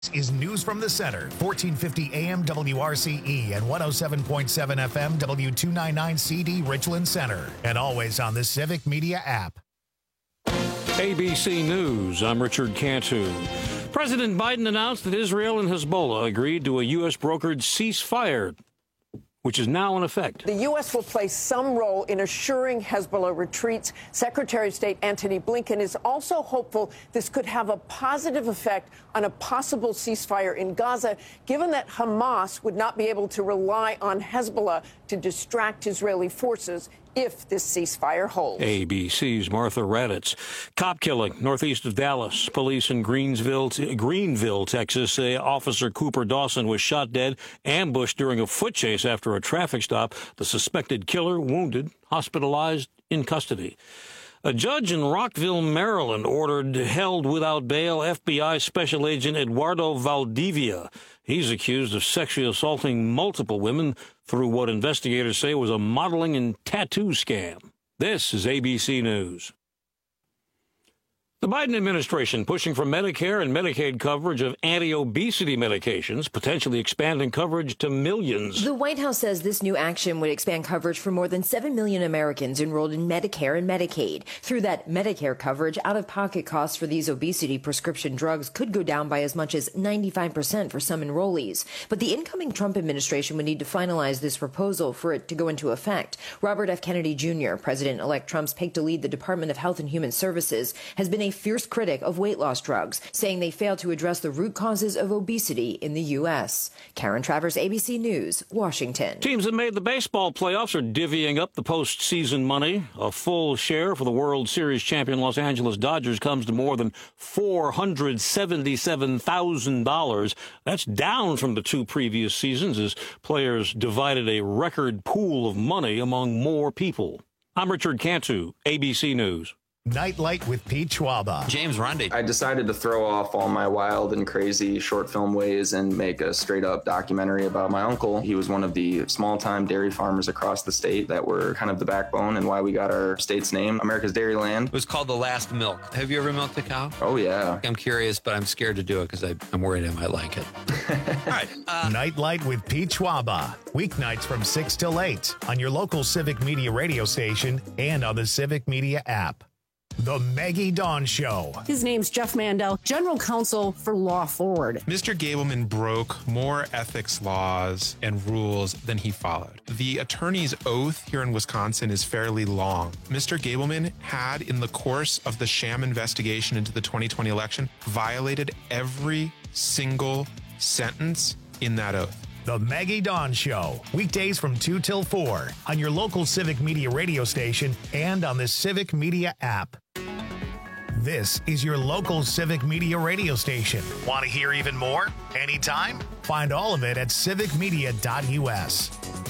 Is News from the Center, 1450 AM WRCE and 107.7 FM W299 CD Richland Center, and always on the Civic Media app. ABC News, I'm Richard Cantu. President Biden announced that Israel and Hezbollah agreed to a U.S. brokered ceasefire, which is now in effect. The U.S. will play some role in assuring Hezbollah retreats. Secretary of State Antony Blinken is also hopeful this could have a positive effect on a possible ceasefire in Gaza, given that Hamas would not be able to rely on Hezbollah to distract Israeli forces if this ceasefire holds. ABC's Martha Raddatz. Cop killing northeast of Dallas. Police in Greenville, Texas say Officer Cooper Dawson was shot dead, ambushed during a foot chase after a traffic stop. The suspected killer wounded, hospitalized, in custody. A judge in Rockville, Maryland, held without bail FBI Special Agent Eduardo Valdivia. He's accused of sexually assaulting multiple women through what investigators say was a modeling and tattoo scam. This is ABC News. The Biden administration pushing for Medicare and Medicaid coverage of anti-obesity medications, potentially expanding coverage to millions. The White House says this new action would expand coverage for more than 7 million Americans enrolled in Medicare and Medicaid. Through that Medicare coverage, out-of-pocket costs for these obesity prescription drugs could go down by as much as 95% for some enrollees. But the incoming Trump administration would need to finalize this proposal for it to go into effect. Robert F. Kennedy Jr., President-elect Trump's pick to lead the Department of Health and Human Services, has been a fierce critic of weight loss drugs, saying they fail to address the root causes of obesity in the U.S. Karen Travers, ABC News, Washington. Teams that made the baseball playoffs are divvying up the postseason money. A full share for the World Series champion Los Angeles Dodgers comes to more than $477,000. That's down from the two previous seasons as players divided a record pool of money among more people. I'm Richard Cantu, ABC News. Nightlight with Pete Schwaba. James Rundy. I decided to throw off all my wild and crazy short film ways and make a straight up documentary about my uncle. He was one of the small time dairy farmers across the state that were kind of the backbone and why we got our state's name, America's Dairyland. It was called The Last Milk. Have you ever milked a cow? Oh, yeah. I'm curious, but I'm scared to do it because I'm worried I might like it. All right. Nightlight with Pete Schwaba. Weeknights from 6 till 8 on your local Civic Media radio station and on the Civic Media app. The Maggie Dawn Show. His name's Jeff Mandel, General Counsel for Law Forward. Mr. Gableman broke more ethics laws and rules than he followed. The attorney's oath here in Wisconsin is fairly long. Mr. Gableman had, in the course of the sham investigation into the 2020 election, violated every single sentence in that oath. The Maggie Dawn Show, weekdays from 2 till 4 on your local Civic Media radio station and on the Civic Media app. This is your local Civic Media radio station. Want to hear even more? Anytime? Find all of it at civicmedia.us.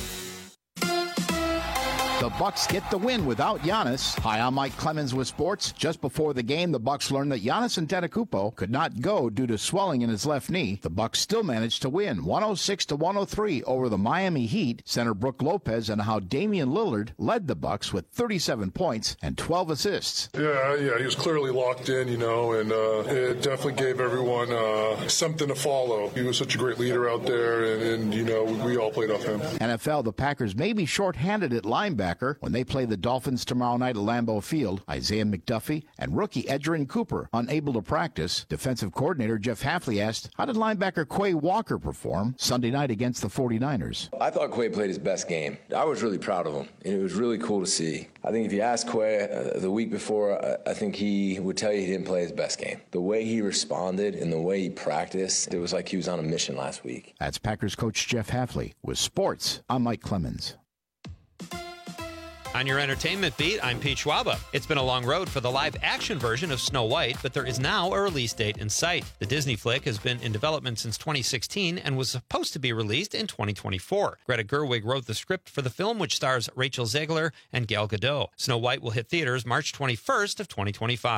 The Bucks get the win without Giannis. Hi, I'm Mike Clemens with sports. Just before the game, the Bucks learned that Giannis Antetokounmpo could not go due to swelling in his left knee. The Bucks still managed to win 106-103 over the Miami Heat. Center Brook Lopez and how Damian Lillard led the Bucks with 37 points and 12 assists. Yeah, he was clearly locked in, and it definitely gave everyone something to follow. He was such a great leader out there, and we all played off him. NFL, the Packers may be shorthanded at linebacker when they play the Dolphins tomorrow night at Lambeau Field. Isaiah McDuffie and rookie Edgerrin Cooper unable to practice. Defensive coordinator Jeff Hafley asked, how did linebacker Quay Walker perform Sunday night against the 49ers? I thought Quay played his best game. I was really proud of him, and it was really cool to see. I think if you asked Quay the week before, I think he would tell you he didn't play his best game. The way he responded and the way he practiced, it was like he was on a mission last week. That's Packers coach Jeff Hafley. With sports, I'm Mike Clemens. On your entertainment beat, I'm Pete Schwaba. It's been a long road for the live-action version of Snow White, but there is now a release date in sight. The Disney flick has been in development since 2016 and was supposed to be released in 2024. Greta Gerwig wrote the script for the film, which stars Rachel Zegler and Gal Gadot. Snow White will hit theaters March 21st of 2025.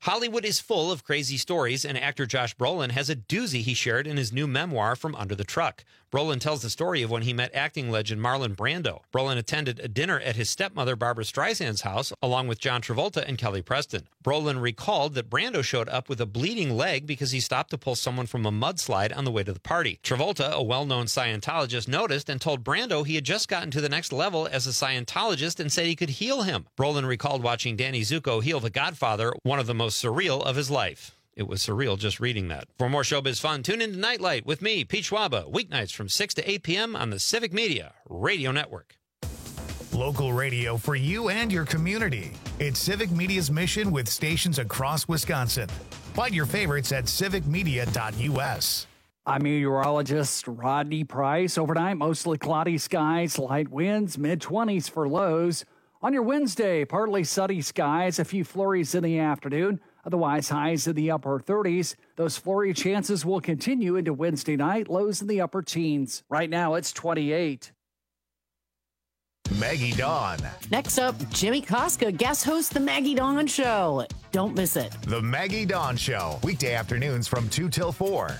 Hollywood is full of crazy stories, and actor Josh Brolin has a doozy he shared in his new memoir, From Under the Truck. Brolin tells the story of when he met acting legend Marlon Brando. Brolin attended a dinner at his stepmother Barbra Streisand's house, along with John Travolta and Kelly Preston. Brolin recalled that Brando showed up with a bleeding leg because he stopped to pull someone from a mudslide on the way to the party. Travolta, a well-known Scientologist, noticed and told Brando he had just gotten to the next level as a Scientologist and said he could heal him. Brolin recalled watching Danny Zuko heal The Godfather, one of the most surreal of his life. It was surreal just reading that. For more showbiz fun, tune in to Nightlight with me, Pete Schwaba, weeknights from 6 to 8 p.m. on the Civic Media Radio Network. Local radio for you and your community. It's Civic Media's mission with stations across Wisconsin. Find your favorites at civicmedia.us. I'm meteorologist Rodney Price. Overnight, mostly cloudy skies, light winds, mid-20s for lows. On your Wednesday, partly sunny skies, a few flurries in the afternoon. Otherwise, highs in the upper 30s. Those flurry chances will continue into Wednesday night, lows in the upper teens. Right now, it's 28. Maggie Dawn. Next up, Jimmy Koska guest hosts The Maggie Dawn Show. Don't miss it. The Maggie Dawn Show, weekday afternoons from 2 till 4.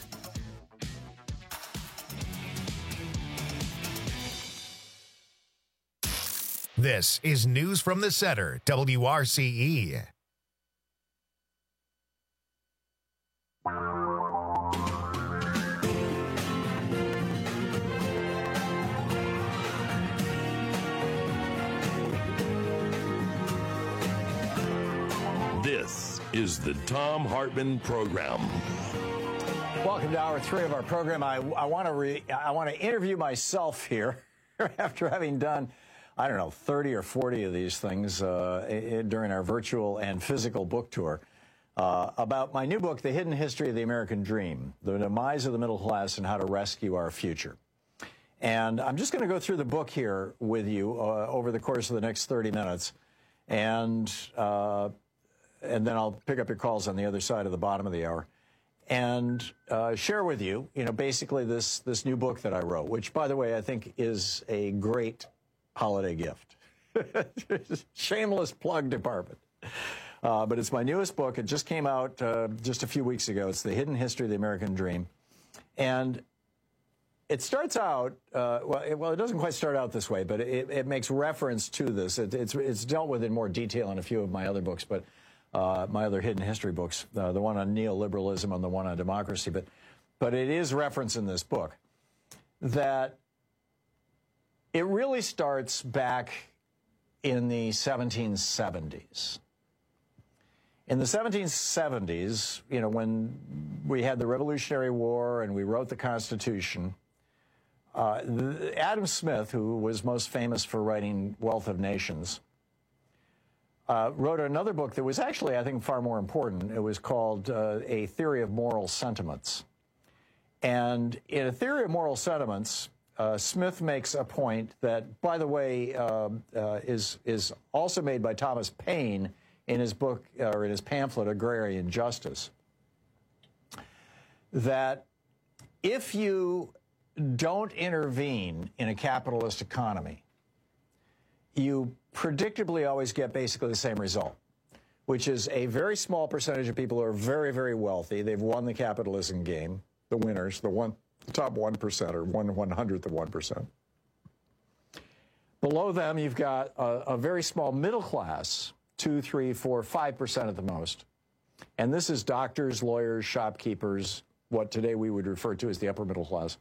This is News from the Center, WRCE. This is the Thom Hartmann Program. Welcome to Hour 3 of our program. I want to interview myself here after having done, I don't know, 30 or 40 of these things during our virtual and physical book tour about my new book, The Hidden History of the American Dream, The Demise of the Middle Class and How to Rescue Our Future. And I'm just going to go through the book here with you over the course of the next 30 minutes. And then I'll pick up your calls on the other side of the bottom of the hour and share with you, basically this new book that I wrote, which, by the way, I think is a great holiday gift. Shameless plug department. But it's my newest book. It just came out just a few weeks ago. It's The Hidden History of the American Dream. And it starts out, it doesn't quite start out this way, but it makes reference to this. It's dealt with in more detail in a few of my other books, but my other hidden history books, the one on neoliberalism and the one on democracy. But it is referenced in this book that it really starts back in the 1770s. In the 1770s, when we had the Revolutionary War and we wrote the Constitution, Adam Smith, who was most famous for writing Wealth of Nations, wrote another book that was actually, I think, far more important. It was called A Theory of Moral Sentiments. And in A Theory of Moral Sentiments, Smith makes a point that, by the way, is also made by Thomas Paine in his book, or in his pamphlet, Agrarian Justice, that if you don't intervene in a capitalist economy, you predictably always get basically the same result, which is a very small percentage of people who are very, very wealthy. They've won the capitalism game, the winners, the top 1% or 1/100th of 1%. Below them, you've got a very small middle class, 2, 3, 4, 5% at the most. And this is doctors, lawyers, shopkeepers, what today we would refer to as the upper middle class.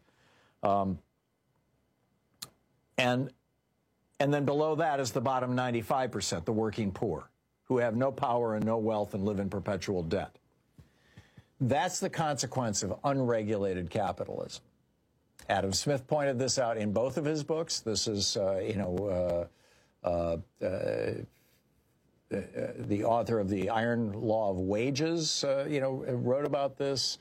And then below that is the bottom 95%, the working poor, who have no power and no wealth and live in perpetual debt. That's the consequence of unregulated capitalism. Adam Smith pointed this out in both of his books. This is, the author of The Iron Law of Wages, wrote about this.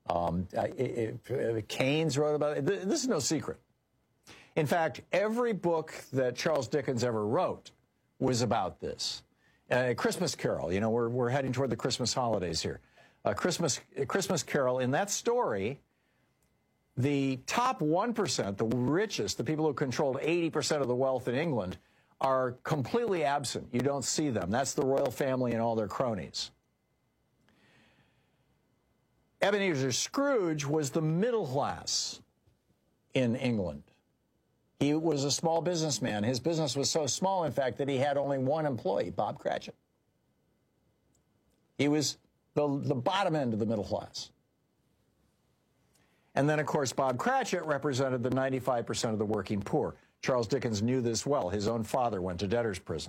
Keynes wrote about it. This is no secret. In fact, every book that Charles Dickens ever wrote was about this. Christmas Carol, we're heading toward the Christmas holidays here. Christmas Carol, in that story, the top 1%, the richest, the people who controlled 80% of the wealth in England, are completely absent. You don't see them. That's the royal family and all their cronies. Ebenezer Scrooge was the middle class in England. He was a small businessman. His business was so small, in fact, that he had only one employee, Bob Cratchit. He was the bottom end of the middle class. And then, of course, Bob Cratchit represented the 95% of the working poor. Charles Dickens knew this well. His own father went to debtor's prison.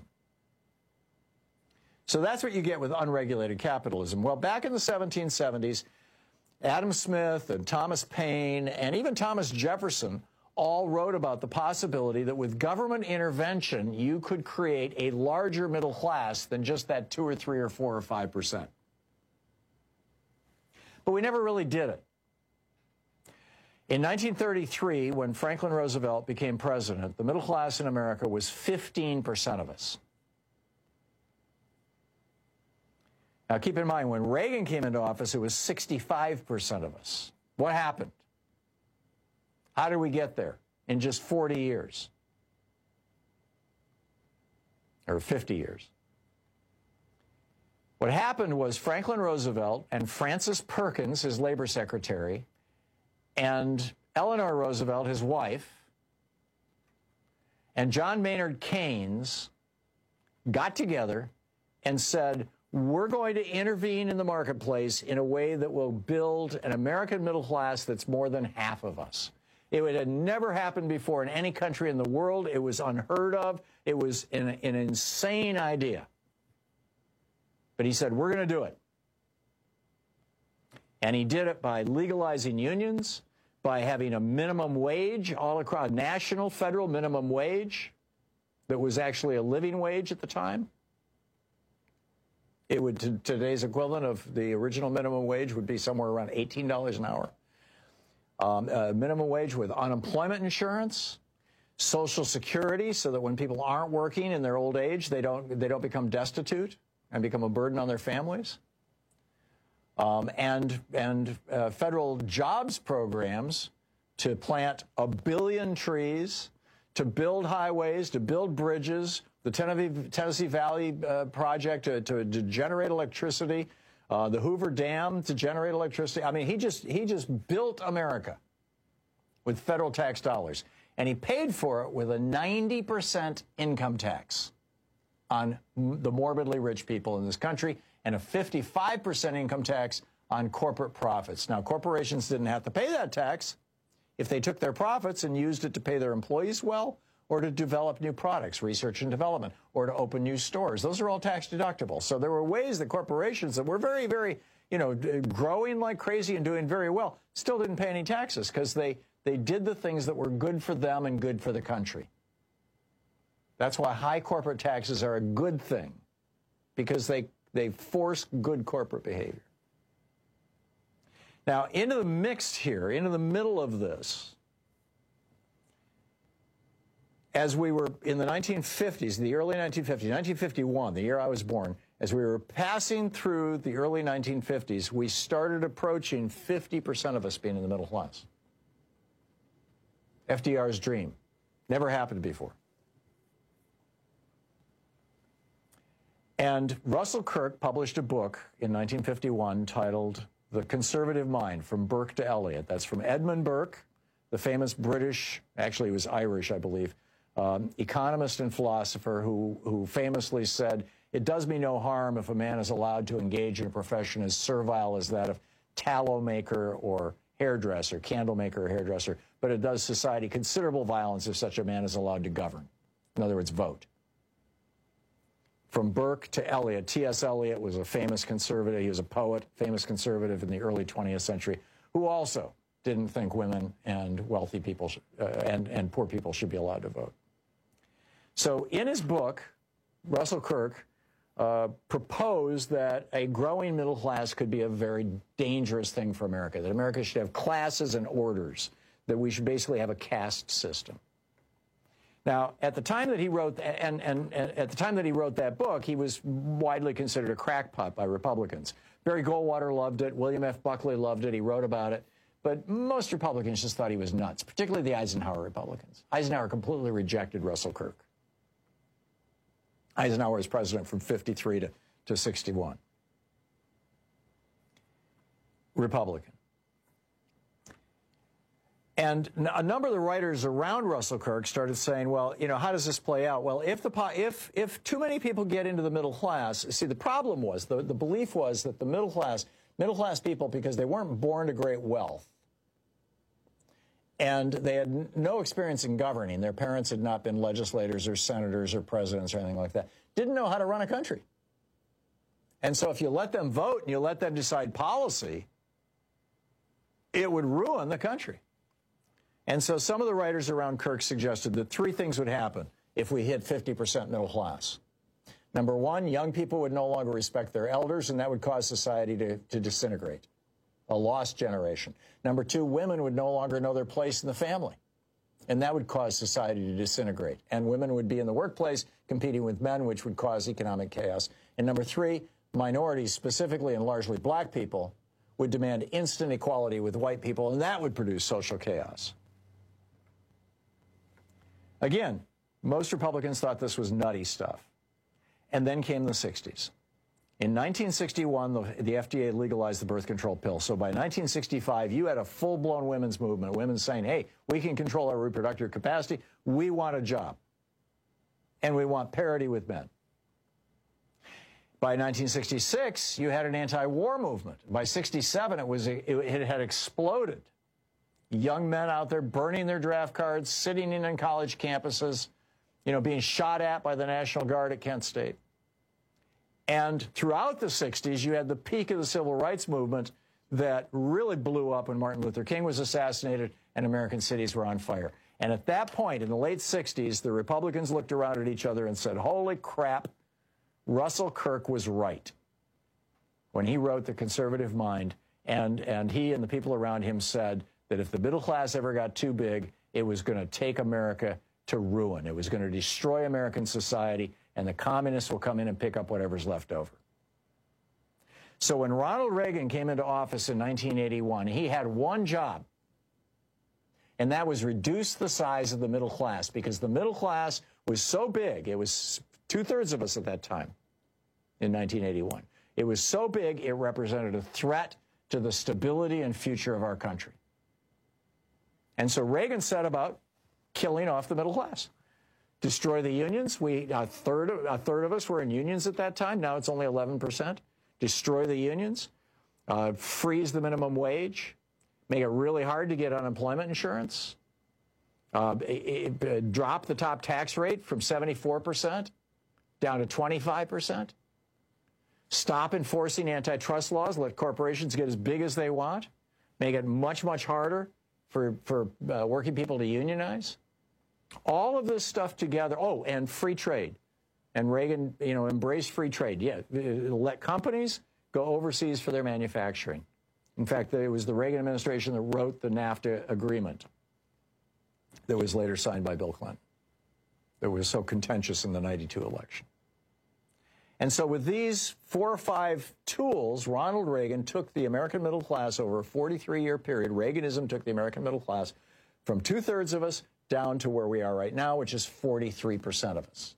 So that's what you get with unregulated capitalism. Well, back in the 1770s, Adam Smith and Thomas Paine and even Thomas Jefferson all wrote about the possibility that with government intervention, you could create a larger middle class than just that 2 or 3 or 4 or 5%. But we never really did it. In 1933, when Franklin Roosevelt became president, the middle class in America was 15% of us. Now, keep in mind, when Reagan came into office, it was 65% of us. What happened? How did we get there in just 40 years? Or 50 years? What happened was Franklin Roosevelt and Francis Perkins, his labor secretary, and Eleanor Roosevelt, his wife, and John Maynard Keynes got together and said, we're going to intervene in the marketplace in a way that will build an American middle class that's more than half of us. It had never happened before in any country in the world. It was unheard of. It was an insane idea. But he said, we're going to do it. And he did it by legalizing unions, by having a minimum wage all across, national, federal minimum wage that was actually a living wage at the time. It would, today's equivalent of the original minimum wage would be somewhere around $18 an hour. Minimum wage with unemployment insurance, Social Security, so that when people aren't working in their old age, they don't become destitute and become a burden on their families. And federal jobs programs to plant 1 billion trees, to build highways, to build bridges, the Tennessee Valley Project to generate electricity, the Hoover Dam to generate electricity. I mean, he just built America with federal tax dollars. And he paid for it with a 90% income tax on the morbidly rich people in this country and a 55% income tax on corporate profits. Now, corporations didn't have to pay that tax if they took their profits and used it to pay their employees well, or to develop new products, research and development, or to open new stores. Those are all tax deductible. So there were ways that corporations that were very, very, growing like crazy and doing very well still didn't pay any taxes because they did the things that were good for them and good for the country. That's why high corporate taxes are a good thing, because they force good corporate behavior. Now, into the mix here, into the middle of this, as we were in the 1950s, the early 1950s, 1951, the year I was born, as we were passing through the early 1950s, we started approaching 50% of us being in the middle class. FDR's dream. Never happened before. And Russell Kirk published a book in 1951 titled The Conservative Mind, From Burke to Eliot. That's from Edmund Burke, the famous British, actually he was Irish, I believe, economist and philosopher who famously said, it does me no harm if a man is allowed to engage in a profession as servile as that of tallow maker or hairdresser, candle maker or hairdresser, but it does society considerable violence if such a man is allowed to govern. In other words, vote. From Burke to Eliot, T.S. Eliot was a famous conservative. He was a poet, famous conservative in the early 20th century, who also didn't think women and wealthy people and poor people should be allowed to vote. So in his book, Russell Kirk proposed that a growing middle class could be a very dangerous thing for America, that America should have classes and orders, that we should basically have a caste system. Now, at the time that he wrote, and at the time that he wrote that book, he was widely considered a crackpot by Republicans. Barry Goldwater loved it. William F. Buckley loved it. He wrote about it. But most Republicans just thought he was nuts, particularly the Eisenhower Republicans. Eisenhower completely rejected Russell Kirk. Eisenhower was president from 53 to 61. Republican. And a number of the writers around Russell Kirk started saying, well, you know, how does this play out? Well, if too many people get into the middle class, see, the problem was, the belief was that the middle class people, because they weren't born to great wealth, and they had no experience in governing, their parents had not been legislators or senators or presidents or anything like that, didn't know how to run a country. And so if you let them vote and you let them decide policy, it would ruin the country. And so some of the writers around Kirk suggested that three things would happen if we hit 50% middle class. Number one, young people would no longer respect their elders, and that would cause society to disintegrate, a lost generation. Number two, women would no longer know their place in the family, and that would cause society to disintegrate. And women would be in the workplace competing with men, which would cause economic chaos. And number three, minorities, specifically and largely black people, would demand instant equality with white people, and that would produce social chaos. Again, most Republicans thought this was nutty stuff. And then came the 60s. In 1961, the FDA legalized the birth control pill. So by 1965, you had a full-blown women's movement, women saying, hey, we can control our reproductive capacity. We want a job. And we want parity with men. By 1966, you had an anti-war movement. By 67, it had exploded. Young men out there burning their draft cards, sitting in on college campuses, you know, being shot at by the National Guard at Kent State. And throughout the 60s, you had the peak of the civil rights movement that really blew up when Martin Luther King was assassinated and American cities were on fire. And at that point, in the late 60s, the Republicans looked around at each other and said, holy crap, Russell Kirk was right when he wrote The Conservative Mind. And he and the people around him said that if the middle class ever got too big, it was going to take America to ruin. It was going to destroy American society, and the communists will come in and pick up whatever's left over. So when Ronald Reagan came into office in 1981, he had one job, and that was reduce the size of the middle class, because the middle class was so big, it was two-thirds of us at that time in 1981. It was so big, it represented a threat to the stability and future of our country. And so Reagan set about killing off the middle class. Destroy the unions. A third of us were in unions at that time. Now it's only 11%. Destroy the unions. Freeze the minimum wage. Make it really hard to get unemployment insurance. Drop the top tax rate from 74% down to 25%. Stop enforcing antitrust laws. Let corporations get as big as they want. Make it much, much harder for working people to unionize. All of this stuff together. Oh, and free trade. And Reagan, embraced free trade. Yeah, let companies go overseas for their manufacturing. In fact, it was the Reagan administration that wrote the NAFTA agreement that was later signed by Bill Clinton, that was so contentious in the '92 election. And so with these 4 or 5 tools, Ronald Reagan took the American middle class over a 43-year period. Reaganism took the American middle class from two-thirds of us down to where we are right now, which is 43% of us.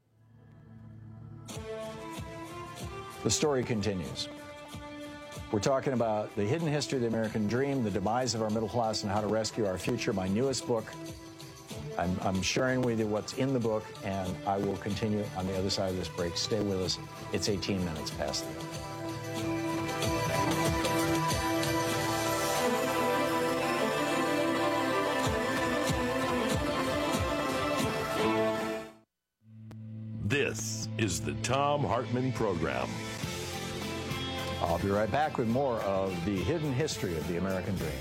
The story continues. We're talking about the hidden history of the American dream, the demise of our middle class, and how to rescue our future. My newest book. I'm sharing with you what's in the book, and I will continue on the other side of this break. Stay with us. It's 18 minutes past the hour. This is the Thom Hartmann Program. I'll be right back with more of the hidden history of the American dream.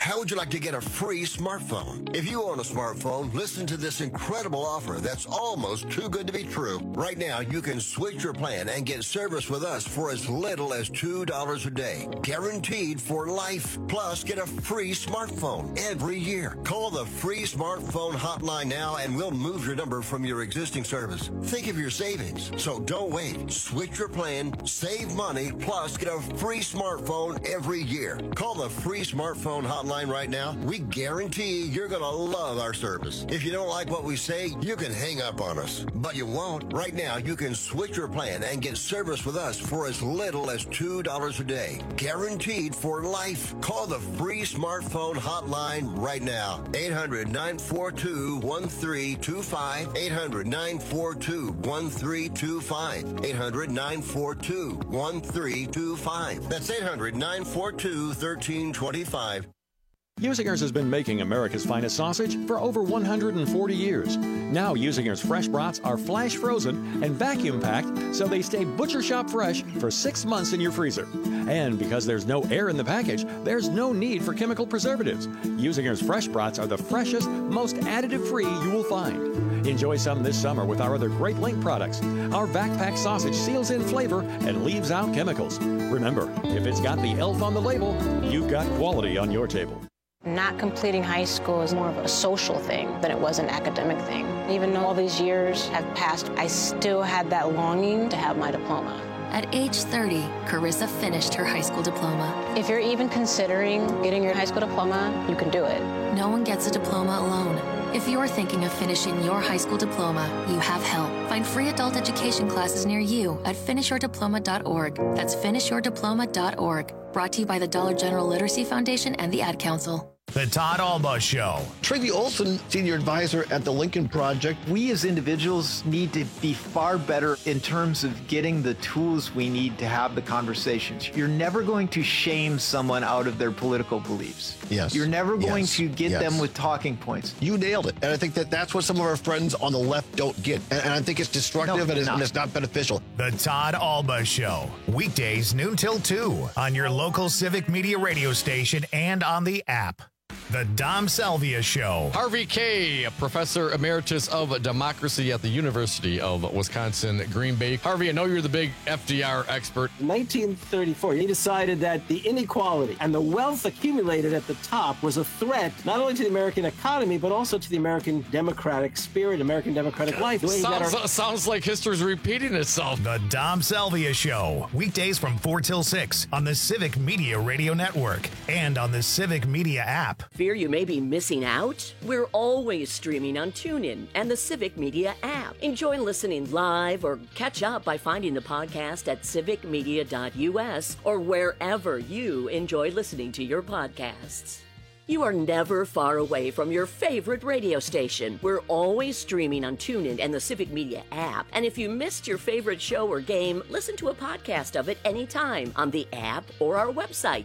how would you like to get a free smartphone? If you own a smartphone, listen to this incredible offer that's almost too good to be true. Right now, you can switch your plan and get service with us for as little as $2 a day. Guaranteed for life. Plus, get a free smartphone every year. Call the free smartphone hotline now and we'll move your number from your existing service. Think of your savings. So don't wait. Switch your plan, save money, plus get a free smartphone every year. Call the free smartphone hotline right now. We guarantee you're going to love our service. If you don't like what we say, you can hang up on us. But you won't. Right now, you can switch your plan and get service with us for as little as $2 a day. Guaranteed for life. Call the free smartphone hotline right now. 800-942-1325. 800-942-1325. 800-942-1325. That's 800-942-1325. Usingers has been making America's finest sausage for over 140 years. Now Usingers fresh brats are flash frozen and vacuum packed so they stay butcher shop fresh for 6 months in your freezer. And because there's no air in the package, there's no need for chemical preservatives. Usingers fresh brats are the freshest, most additive-free you will find. Enjoy some this summer with our other Great Link products. Our vac-packed sausage seals in flavor and leaves out chemicals. Remember, if it's got the ELF on the label, you've got quality on your table. Not completing high school is more of a social thing than it was an academic thing. Even though all these years have passed, I still had that longing to have my diploma. At age 30, Carissa finished her high school diploma. If you're even considering getting your high school diploma, you can do it. No one gets a diploma alone. If you're thinking of finishing your high school diploma, you have help. Find free adult education classes near you at finishyourdiploma.org. That's finishyourdiploma.org. Brought to you by the Dollar General Literacy Foundation and the Ad Council. The Todd Alba Show. Tracy Olson, Senior Advisor at the Lincoln Project. We as individuals need to be far better in terms of getting the tools we need to have the conversations. You're never going to shame someone out of their political beliefs. Yes. You're never going to get them with talking points. You nailed it. And I think that's what some of our friends on the left don't get. And I think it's destructive and it's not beneficial. The Todd Alba Show. Weekdays noon till 2 on your local Civic Media radio station and on the app. The Dom Salvia Show. Harvey Kaye, Professor Emeritus of Democracy at the University of Wisconsin-Green Bay. Harvey, I know you're the big FDR expert. In 1934, he decided that the inequality and the wealth accumulated at the top was a threat not only to the American economy, but also to the American democratic spirit, American democratic life. Sounds like history's repeating itself. The Dom Salvia Show. Weekdays from 4 till 6 on the Civic Media Radio Network and on the Civic Media app. Fear you may be missing out? We're always streaming on TuneIn and the Civic Media app. Enjoy listening live or catch up by finding the podcast at civicmedia.us or wherever you enjoy listening to your podcasts. You are never far away from your favorite radio station. We're always streaming on TuneIn and the Civic Media app. And if you missed your favorite show or game, listen to a podcast of it anytime on the app or our website,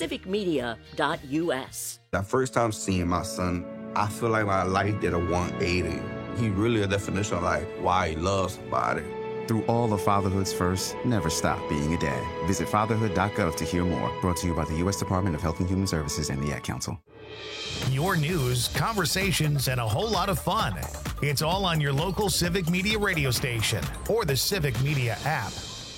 civicmedia.us. That first time seeing my son, I feel like my life did a 180. He really a definition of like why he loves somebody. Through all of fatherhood's first, never stop being a dad. Visit fatherhood.gov to hear more. Brought to you by the U.S. Department of Health and Human Services and the Ad Council. Your news, conversations, and a whole lot of fun. It's all on your local Civic Media radio station or the Civic Media app.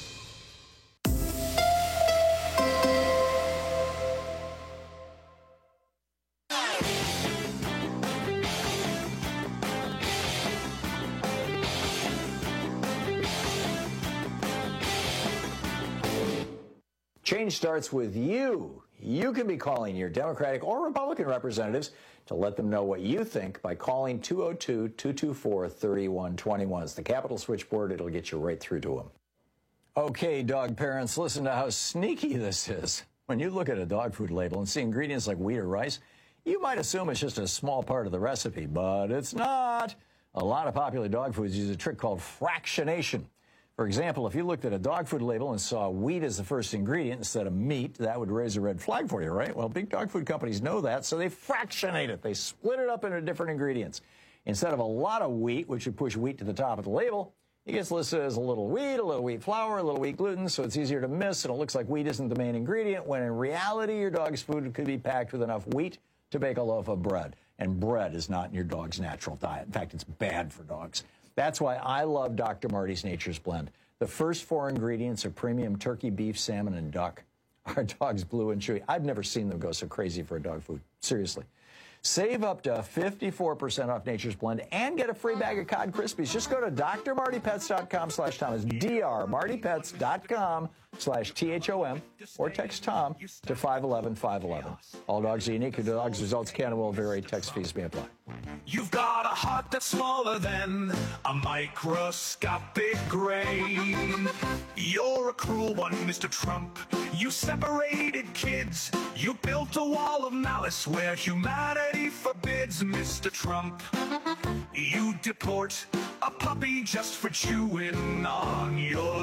Change starts with you. You can be calling your Democratic or Republican representatives to let them know what you think by calling 202-224-3121. It's the Capitol switchboard. It'll get you right through to them. Okay, dog parents, listen to how sneaky this is. When you look at a dog food label and see ingredients like wheat or rice, you might assume it's just a small part of the recipe, but it's not. A lot of popular dog foods use a trick called fractionation. For example, if you looked at a dog food label and saw wheat as the first ingredient instead of meat, that would raise a red flag for you, right? Well, big dog food companies know that, so they fractionate it. They split it up into different ingredients. Instead of a lot of wheat, which would push wheat to the top of the label, it gets listed as a little wheat flour, a little wheat gluten, so it's easier to miss, and it looks like wheat isn't the main ingredient, when in reality, your dog's food could be packed with enough wheat to bake a loaf of bread. And bread is not in your dog's natural diet. In fact, it's bad for dogs. That's why I love Dr. Marty's Nature's Blend. The first 4 ingredients are premium turkey, beef, salmon, and duck. Our dog's blue and chewy. I've never seen them go so crazy for a dog food. Seriously. Save up to 54% off Nature's Blend and get a free bag of Cod Krispies. Just go to drmartypets.com/Tom. It's drmartypets.com/THOM or text Tom to 511-511. All dogs are unique. Your dog's results can and will vary. Text fees may apply. You've got a heart that's smaller than a microscopic grain. You're a cruel one, Mr. Trump. You separated kids. You built a wall of malice where humanity forbids, Mr. Trump. You deport a puppy just for chewing on your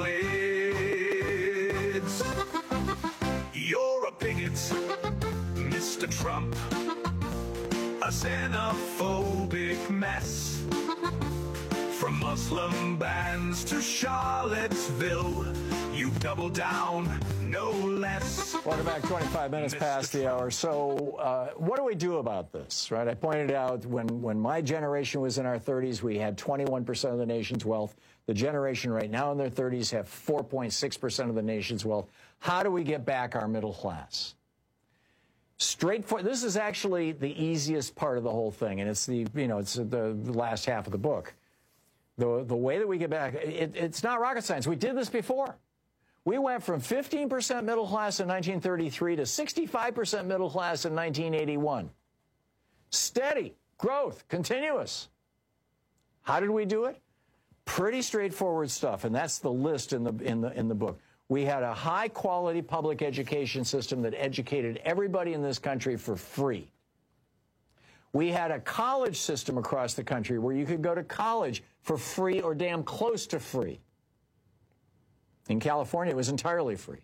lids. You're a bigot, Mr. Trump. A xenophobic mess. From Muslim bans to Charlottesville, you double down, no less. Welcome back, 25 minutes past the hour. So what do we do about this, right? I pointed out when my generation was in our 30s, we had 21% of the nation's wealth. The generation right now in their 30s have 4.6% of the nation's wealth. How do we get back our middle class? Straightforward. This is actually the easiest part of the whole thing, and it's the last half of the book. The way that we get back, it's not rocket science. We did this before. We went from 15% middle class in 1933 to 65% middle class in 1981. Steady growth, continuous. How did we do it? Pretty straightforward stuff, and that's the list in the book. We had a high-quality public education system that educated everybody in this country for free. We had a college system across the country where you could go to college for free or damn close to free. In California, it was entirely free.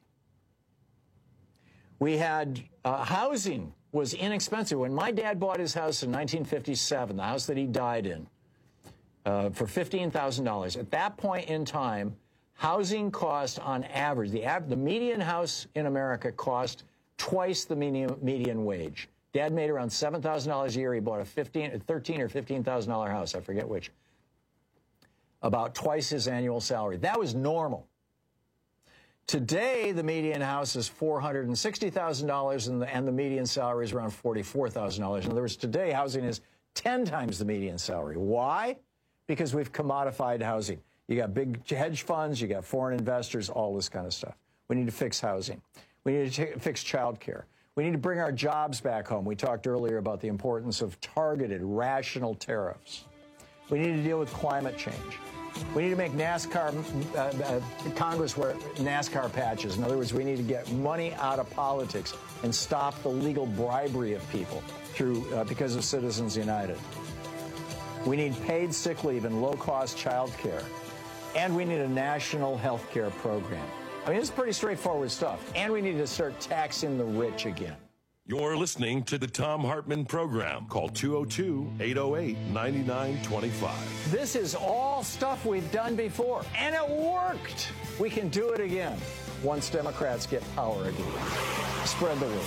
We had housing was inexpensive. When my dad bought his house in 1957, the house that he died in, for $15,000, at that point in time, housing cost on average, the median house in America cost twice the median wage. Dad made around $7,000 a year. He bought a $13,000 or $15,000 house, I forget which, about twice his annual salary. That was normal. Today, the median house is $460,000, and the median salary is around $44,000. In other words, today, housing is 10 times the median salary. Why? Because we've commodified housing. You got big hedge funds, you got foreign investors, all this kind of stuff. We need to fix housing. We need to fix child care. We need to bring our jobs back home. We talked earlier about the importance of targeted, rational tariffs. We need to deal with climate change. We need to make NASCAR, Congress wear NASCAR patches. In other words, we need to get money out of politics and stop the legal bribery of people because of Citizens United. We need paid sick leave and low-cost child care. And we need a national health care program. I mean, it's pretty straightforward stuff. And we need to start taxing the rich again. You're listening to the Thom Hartmann Program. Call 202-808-9925. This is all stuff we've done before, and it worked. We can do it again once Democrats get power again. Spread the word.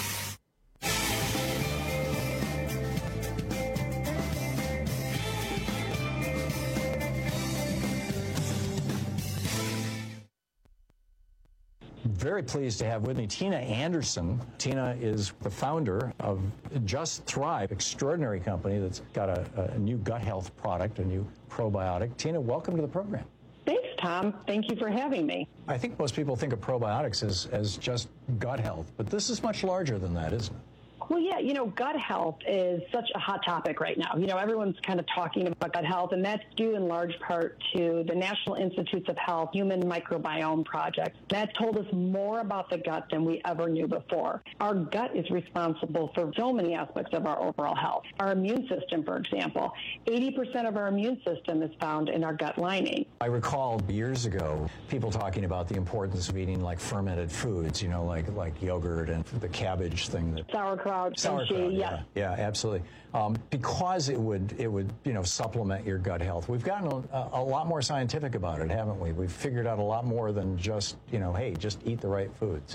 Very pleased to have with me Tina Anderson. Tina is the founder of Just Thrive, extraordinary company that's got a new gut health product, a new probiotic. Tina, welcome to the program. Thanks, Tom. Thank you for having me. I think most people think of probiotics as just gut health, but this is much larger than that, isn't it? Well, yeah, gut health is such a hot topic right now. Everyone's kind of talking about gut health, and that's due in large part to the National Institutes of Health Human Microbiome Project. That told us more about the gut than we ever knew before. Our gut is responsible for so many aspects of our overall health. Our immune system, for example, 80% of our immune system is found in our gut lining. I recall years ago people talking about the importance of eating like fermented foods, like yogurt and the cabbage thing. Sauerkraut. Sauerkraut, yeah, absolutely. Because it would supplement your gut health. We've gotten a lot more scientific about it, haven't we? We've figured out a lot more than just, hey, just eat the right foods.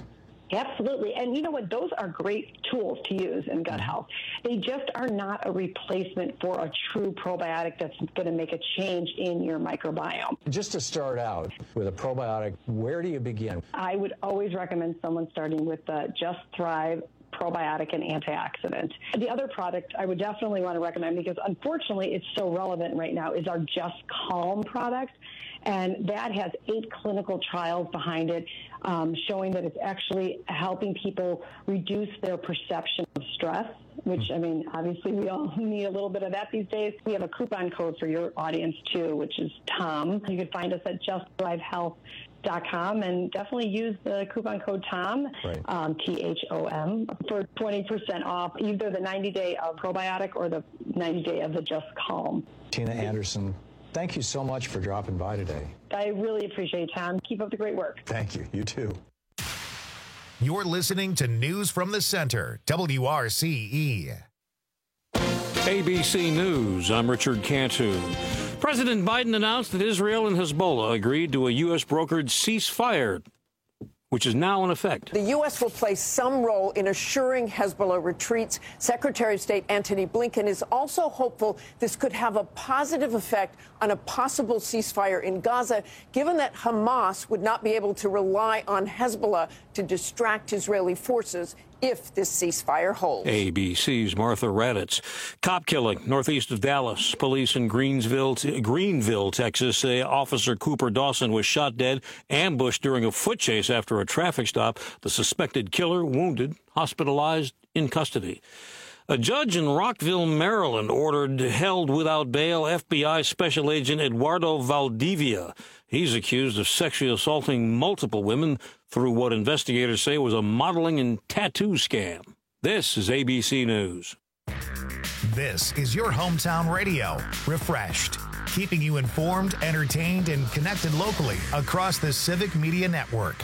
Absolutely. And you know what? Those are great tools to use in gut health. They just are not a replacement for a true probiotic that's going to make a change in your microbiome. Just to start out with a probiotic, where do you begin? I would always recommend someone starting with the Just Thrive probiotic and antioxidant. The other product I would definitely want to recommend, because unfortunately it's so relevant right now, is our Just Calm product. And that has 8 clinical trials behind it, showing that it's actually helping people reduce their perception of stress, which, I mean, obviously we all need a little bit of that these days. We have a coupon code for your audience, too, which is TOM. You can find us at JustThriveHealth.com and definitely use the coupon code TOM, THOM, for 20% off either the 90-day of probiotic or the 90-day of the Just Calm. Tina Anderson, thank you so much for dropping by today. I really appreciate it, Tom. Keep up the great work. Thank you. You too. You're listening to News from the Center, WRCE. ABC News, I'm Richard Cantu. President Biden announced that Israel and Hezbollah agreed to a U.S.-brokered ceasefire, which is now in effect. The U.S. will play some role in assuring Hezbollah retreats. Secretary of State Antony Blinken is also hopeful this could have a positive effect on a possible ceasefire in Gaza, given that Hamas would not be able to rely on Hezbollah to distract Israeli forces if this ceasefire holds. ABC's Martha Raddatz. Cop killing northeast of Dallas. Police in Greenville, Texas say Officer Cooper Dawson was shot dead, ambushed during a foot chase after a traffic stop. The suspected killer wounded, hospitalized, in custody. A judge in Rockville, Maryland, held without bail FBI Special Agent Eduardo Valdivia. He's accused of sexually assaulting multiple women through what investigators say was a modeling and tattoo scam. This is ABC News. This is your hometown radio, Refreshed, keeping you informed, entertained, and connected locally across the Civic Media Network.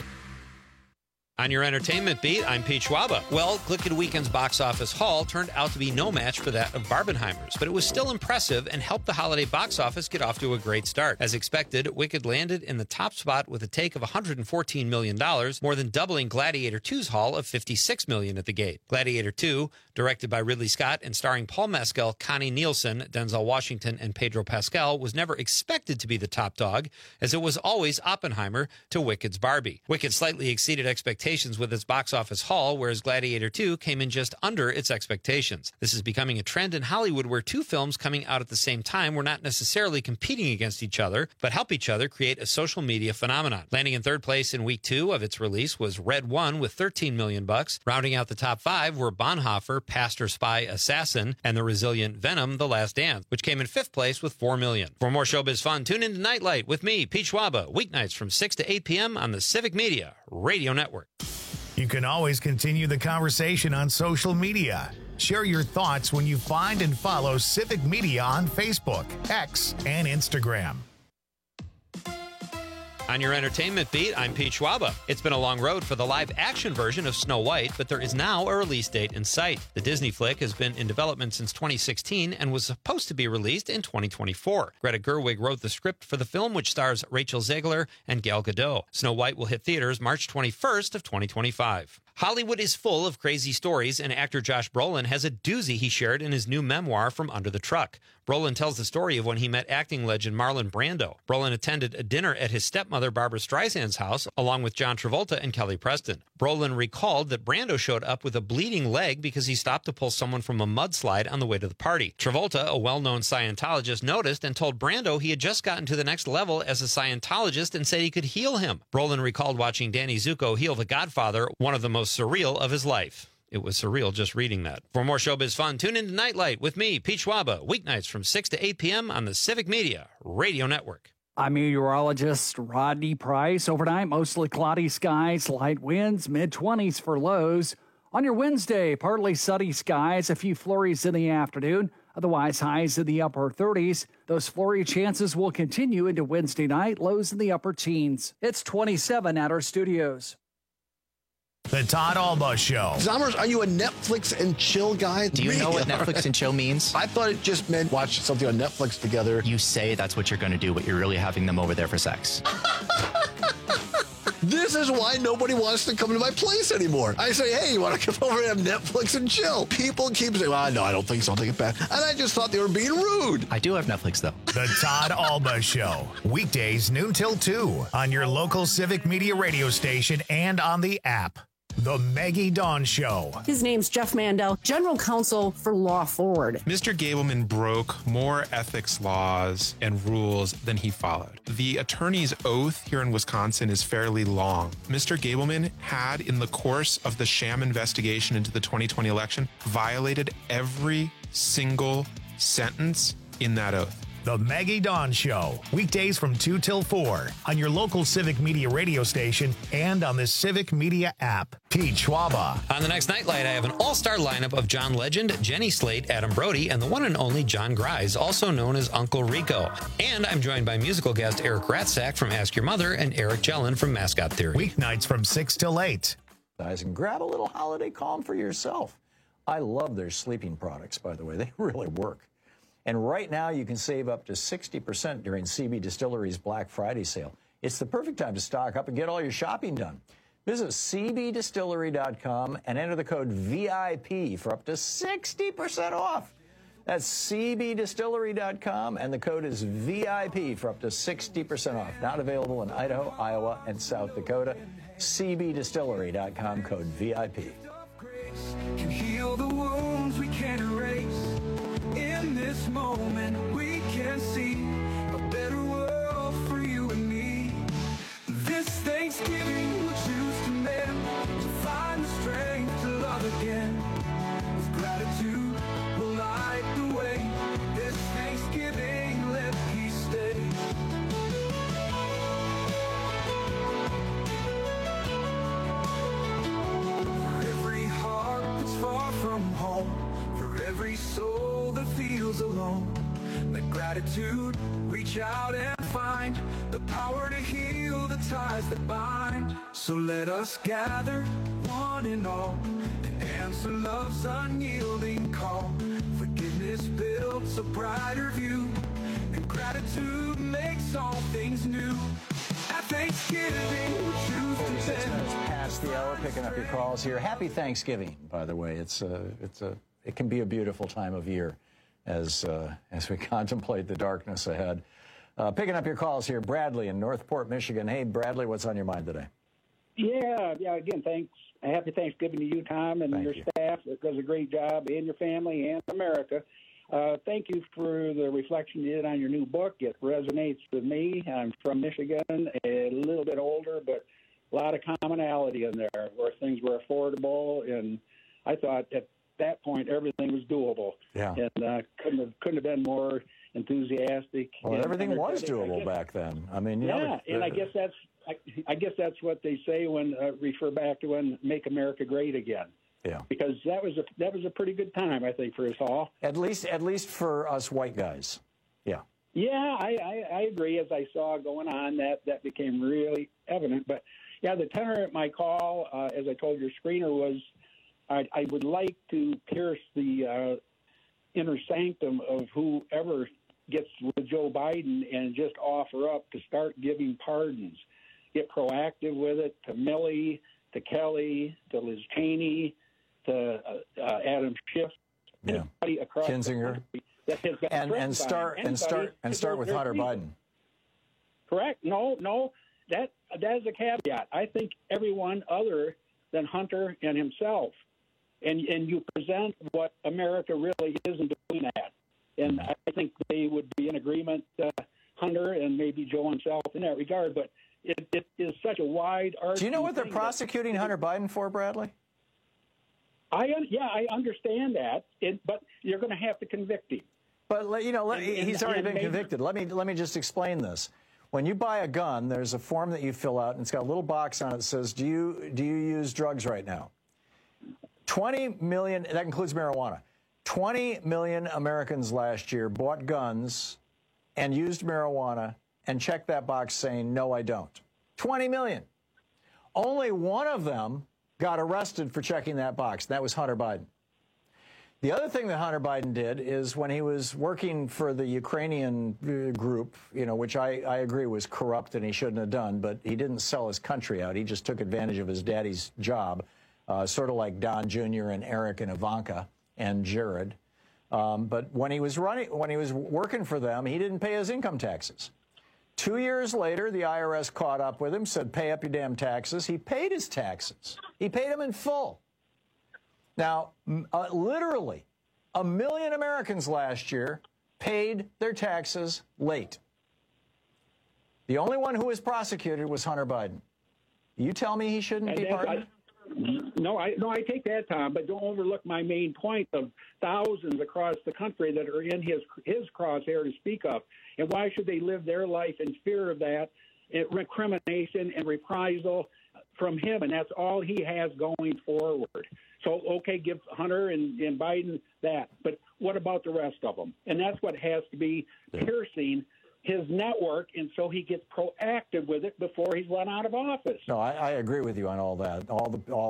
On your entertainment beat, I'm Pete Schwaba. Well, Glicked Weekend's box office haul turned out to be no match for that of Barbenheimer's, but it was still impressive and helped the holiday box office get off to a great start. As expected, Wicked landed in the top spot with a take of $114 million, more than doubling Gladiator 2's haul of $56 million at the gate. Gladiator 2, directed by Ridley Scott and starring Paul Mescal, Connie Nielsen, Denzel Washington, and Pedro Pascal, was never expected to be the top dog, as it was always Oppenheimer to Wicked's Barbie. Wicked slightly exceeded expectations with its box office haul, whereas Gladiator 2 came in just under its expectations. This is becoming a trend in Hollywood where two films coming out at the same time were not necessarily competing against each other, but help each other create a social media phenomenon. Landing in third place in week 2 of its release was Red One with $13 million. Rounding out the top 5 were Bonhoeffer, Pastor, Spy, Assassin, and the resilient Venom, The Last Dance, which came in 5th place with $4 million. For more showbiz fun, tune in to Nightlight with me, Pete Schwaba, weeknights from 6 to 8 p.m. on the Civic Media Radio Network. You can always continue the conversation on social media. Share your thoughts when you find and follow Civic Media on Facebook, X, and Instagram. On your entertainment beat, I'm Pete Schwaba. It's been a long road for the live-action version of Snow White, but there is now a release date in sight. The Disney flick has been in development since 2016 and was supposed to be released in 2024. Greta Gerwig wrote the script for the film, which stars Rachel Zegler and Gal Gadot. Snow White will hit theaters March 21st of 2025. Hollywood is full of crazy stories, and actor Josh Brolin has a doozy he shared in his new memoir, From Under the Truck. Brolin tells the story of when he met acting legend Marlon Brando. Brolin attended a dinner at his stepmother Barbra Streisand's house, along with John Travolta and Kelly Preston. Brolin recalled that Brando showed up with a bleeding leg because he stopped to pull someone from a mudslide on the way to the party. Travolta, a well-known Scientologist, noticed and told Brando he had just gotten to the next level as a Scientologist and said he could heal him. Brolin recalled watching Danny Zuko heal The Godfather, one of the most surreal of his life. It was surreal just reading that. For more showbiz fun, tune in to Nightlight with me, Pete Schwaba, weeknights from 6 to 8 p.m. on the Civic Media Radio Network. I'm meteorologist Rodney Price. Overnight, mostly cloudy skies, light winds, mid-20s for lows. On your Wednesday, partly sunny skies, a few flurries in the afternoon. Otherwise, highs in the upper 30s. Those flurry chances will continue into Wednesday night, lows in the upper teens. It's 27 at our studios. The Todd Alba Show. Zommers, are you a Netflix and chill guy? Do you know what Netflix and chill means? I thought it just meant watch something on Netflix together. You say that's what you're going to do, but you're really having them over there for sex. This is why nobody wants to come to my place anymore. I say, hey, you want to come over and have Netflix and chill? People keep saying, well, no, I don't think so. I'll take it back. And I just thought they were being rude. I do have Netflix, though. The Todd Alba Show. Weekdays noon till 2 on your local Civic Media radio station and on the app. The Maggie Dawn Show. His name's Jeff Mandel, General Counsel for Law Forward. Mr. Gableman broke more ethics laws and rules than he followed. The attorney's oath here in Wisconsin is fairly long. Mr. Gableman had, in the course of the sham investigation into the 2020 election, violated every single sentence in that oath. The Maggie Dawn Show. Weekdays from 2 till 4 on your local Civic Media radio station and on the Civic Media app. Pete Schwaba. On the next Nightlight, I have an all-star lineup of John Legend, Jenny Slate, Adam Brody, and the one and only John Grise, also known as Uncle Rico. And I'm joined by musical guest Eric Ratzak from Ask Your Mother and Eric Jellin from Mascot Theory. Weeknights from 6 till 8. Guys, and grab a little holiday calm for yourself. I love their sleeping products, by the way. They really work. And right now, you can save up to 60% during CB Distillery's Black Friday sale. It's the perfect time to stock up and get all your shopping done. Visit cbdistillery.com and enter the code VIP for up to 60% off. That's cbdistillery.com, and the code is VIP for up to 60% off. Not available in Idaho, Iowa, and South Dakota. cbdistillery.com, code VIP. Can heal the wounds we can't erase. In this moment, we can see a better world for you and me. This Thanksgiving, we'll choose to mend, to find the strength to love again. With gratitude, we'll light the way. This Thanksgiving, let peace stay. For every heart that's far from home, for every soul that feels alone, let gratitude reach out and find the power to heal the ties that bind. So let us gather, one and all, and answer love's unyielding call. Forgiveness builds a brighter view, and gratitude makes all things new. At Thanksgiving, we choose to 46 minutes past the hour, picking up your calls here. Happy Thanksgiving, by the way. It can be a beautiful time of year as we contemplate the darkness ahead. Picking up your calls here, Bradley in Northport, Michigan. Hey, Bradley, what's on your mind today? Yeah. Again, thanks. Happy Thanksgiving to you, Tom, and your staff. It does a great job, and your family, and America. Thank you for the reflection you did on your new book. It resonates with me. I'm from Michigan, a little bit older, but a lot of commonality in there where things were affordable, and I thought at that point everything was doable. Yeah. And couldn't have been more enthusiastic. Well, everything was doable back then. I mean, and I guess that's what they say when refer back to when Make America Great Again. Yeah. Because that was a pretty good time, I think, for us all. At least for us white guys. Yeah. Yeah, I agree. As I saw going on, that became really evident. But yeah, the tenor of my call, as I told your screener, was I would like to pierce the inner sanctum of whoever gets with Joe Biden and just offer up to start giving pardons. Get proactive with it to Milley, to Kelly, to Liz Cheney, to Adam Schiff, anybody across Kinzinger, that has got and start with Hunter Biden. Correct. No, that is a caveat. I think everyone other than Hunter and himself, and you present what America really isn't doing that, and I think they would be in agreement, Hunter and maybe Joe himself in that regard. But it is such a wide arc. Do you know what they're prosecuting Hunter Biden for, Bradley? I understand that, but you're going to have to convict him. But he's already been convicted. Let me just explain this. When you buy a gun, there's a form that you fill out, and it's got a little box on it that says, "Do you use drugs right now?" 20 million. That includes marijuana. 20 million Americans last year bought guns and used marijuana and checked that box saying, "No, I don't." 20 million. Only one of them got arrested for checking that box. That was Hunter Biden. The other thing that Hunter Biden did is when he was working for the Ukrainian group, which I agree was corrupt and he shouldn't have done, but he didn't sell his country out. He just took advantage of his daddy's job, sort of like Don Jr. and Eric and Ivanka and Jared. But when he was working for them, he didn't pay his income taxes. 2 years later, the IRS caught up with him, said, pay up your damn taxes. He paid his taxes. He paid them in full. Now, literally, 1 million Americans last year paid their taxes late. The only one who was prosecuted was Hunter Biden. You tell me he shouldn't be pardoned? No, I take that, Tom, but don't overlook my main point of thousands across the country that are in his crosshair to speak of. And why should they live their life in fear of that, recrimination and reprisal from him? And that's all he has going forward. So, okay, give Hunter and Biden that. But what about the rest of them? And that's what has to be piercing his network, and so he gets proactive with it before he's run out of office. No, I agree with you on all that. All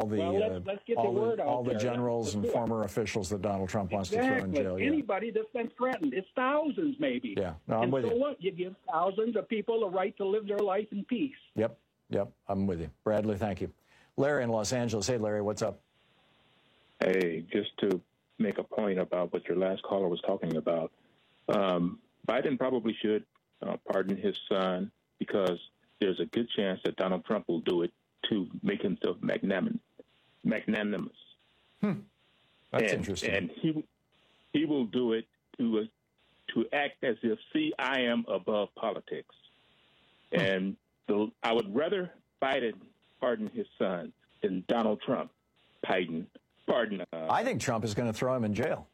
the generals and former officials that Donald Trump wants to throw in jail. Anybody that's been threatened, it's thousands maybe. Yeah, no, I'm with you. So what? You give thousands of people the right to live their life in peace. Yep, I'm with you. Bradley, thank you. Larry in Los Angeles. Hey, Larry, what's up? Hey, just to make a point about what your last caller was talking about, Biden probably should pardon his son because there's a good chance that Donald Trump will do it to make himself magnanimous. That's interesting. And he will do it to act as if, see, I am above politics. And I would rather Biden pardon his son than Donald Trump pardon. I think Trump is going to throw him in jail.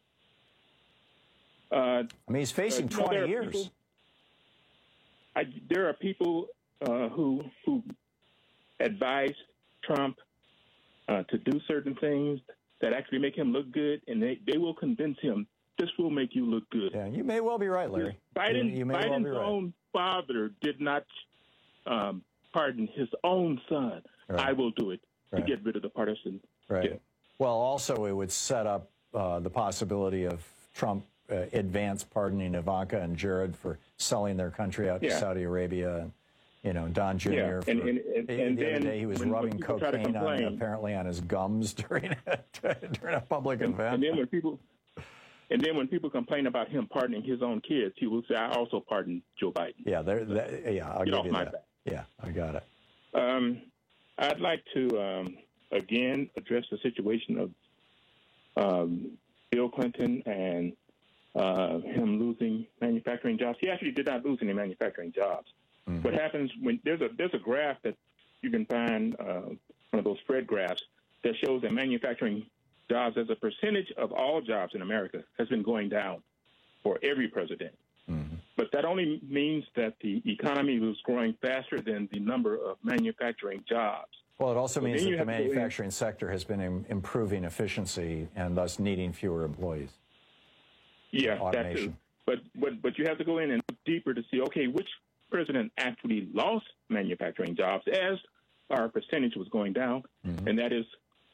I mean, he's facing 20 years. There are people who advise Trump to do certain things that actually make him look good, and they will convince him this will make you look good. Yeah, you may well be right, Larry. Biden's own father did not pardon his own son. Right. I will do it to get rid of the partisan. Right. Yeah. Well, also it would set up the possibility of Trump advance pardoning Ivanka and Jared for selling their country out to Saudi Arabia, and Don Jr. Yeah. The other day he was rubbing cocaine apparently on his gums during a public event. And then when people complain about him pardoning his own kids, he will say, "I also pardon Joe Biden." Yeah, I'll give you that. Yeah, I got it. I'd like to again address the situation of Bill Clinton and him losing manufacturing jobs. He actually did not lose any manufacturing jobs. Mm-hmm. What happens when there's a graph that you can find, one of those spread graphs, that shows that manufacturing jobs as a percentage of all jobs in America has been going down for every president. Mm-hmm. But that only means that the economy was growing faster than the number of manufacturing jobs. Well, it also means that the manufacturing sector has been improving efficiency and thus needing fewer employees. Yeah, that too. But you have to go in and look deeper to see, okay, which president actually lost manufacturing jobs as our percentage was going down, and that is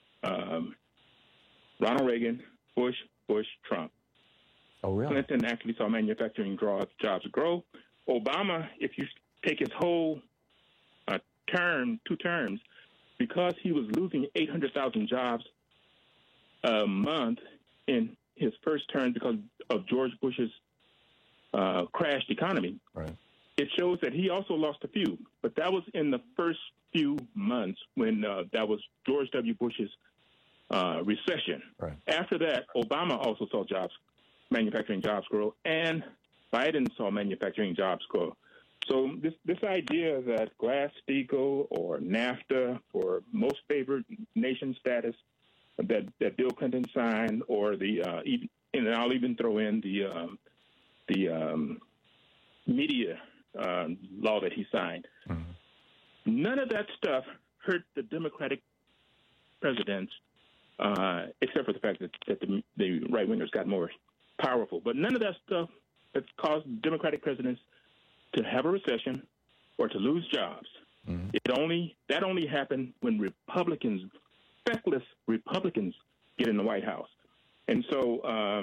Ronald Reagan, Bush, Trump. Oh, really? Clinton actually saw manufacturing jobs grow. Obama, if you take his whole two terms, because he was losing 800,000 jobs a month in his first term because of George Bush's crashed economy. Right. It shows that he also lost a few, but that was in the first few months when that was George W. Bush's recession. Right. After that, Obama also saw manufacturing jobs grow, and Biden saw manufacturing jobs grow. So this idea that Glass-Steagall or NAFTA for most favored nation status that Bill Clinton signed, or and I'll even throw in the media law that he signed. Mm-hmm. None of that stuff hurt the Democratic presidents, except for the fact that the right wingers got more powerful. But none of that stuff that's caused Democratic presidents to have a recession or to lose jobs. Mm-hmm. That only happened when feckless Republicans get in the White House. And so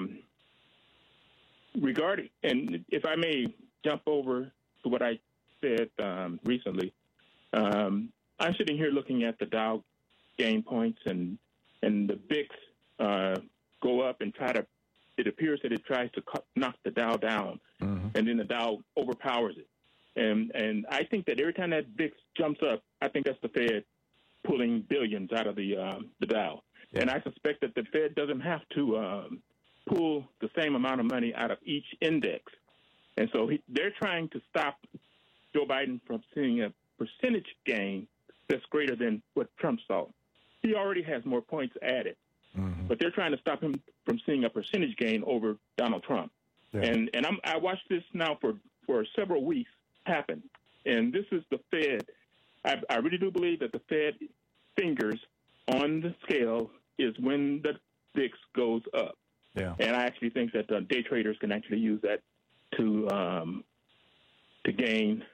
regarding, and if I may jump over to what I said recently, I'm sitting here looking at the Dow gain points and the VIX go up and it appears that it tries to knock the Dow down, and then the Dow overpowers it. And I think that every time that VIX jumps up, I think that's the Fed pulling billions out of the Dow. Yeah. And I suspect that the Fed doesn't have to pull the same amount of money out of each index. And so they're trying to stop Joe Biden from seeing a percentage gain that's greater than what Trump saw. He already has more points added, but they're trying to stop him from seeing a percentage gain over Donald Trump. Yeah. And I watched this now for several weeks happen. And this is the Fed. I really do believe that the Fed fingers on the scale is when the VIX goes up. Yeah. And I actually think that day traders can actually use that to gain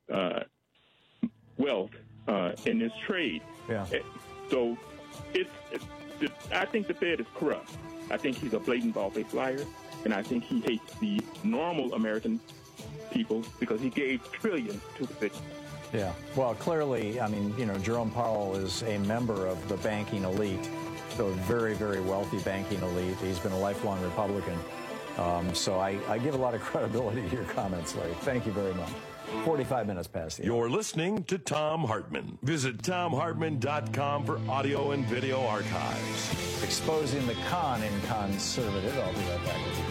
wealth in this trade. Yeah. So I think the Fed is corrupt. I think he's a blatant bald-faced liar, and I think he hates the normal American people because he gave trillions to the Fed. Yeah. Well, clearly, I mean, Jerome Powell is a member of the banking elite, so a very, very wealthy banking elite. He's been a lifelong Republican. So I give a lot of credibility to your comments, Larry. Thank you very much. 45 minutes past the hour. You're listening to Thom Hartmann. Visit ThomHartmann.com for audio and video archives. Exposing the con in conservative. I'll be right back with you.